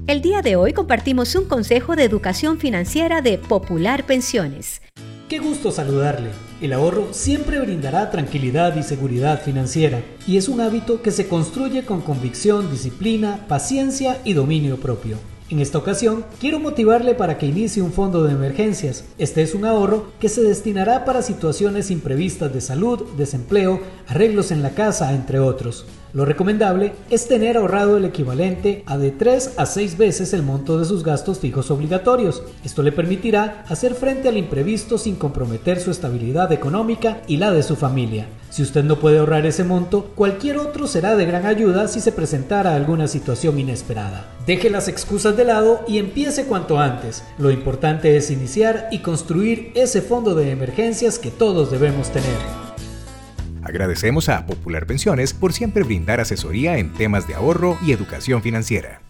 El día de hoy compartimos un consejo de educación financiera de Popular Pensiones. Qué gusto saludarle. El ahorro siempre brindará tranquilidad y seguridad financiera, y es un hábito que se construye con convicción, disciplina, paciencia y dominio propio. En esta ocasión, quiero motivarle para que inicie un fondo de emergencias. Este es un ahorro que se destinará para situaciones imprevistas de salud, desempleo, arreglos en la casa, entre otros. Lo recomendable es tener ahorrado el equivalente a de 3 a 6 veces el monto de sus gastos fijos obligatorios. Esto le permitirá hacer frente al imprevisto sin comprometer su estabilidad económica y la de su familia. Si usted no puede ahorrar ese monto, cualquier otro será de gran ayuda si se presentara alguna situación inesperada. Deje las excusas de lado y empiece cuanto antes. Lo importante es iniciar y construir ese fondo de emergencias que todos debemos tener. Agradecemos a Popular Pensiones por siempre brindar asesoría en temas de ahorro y educación financiera.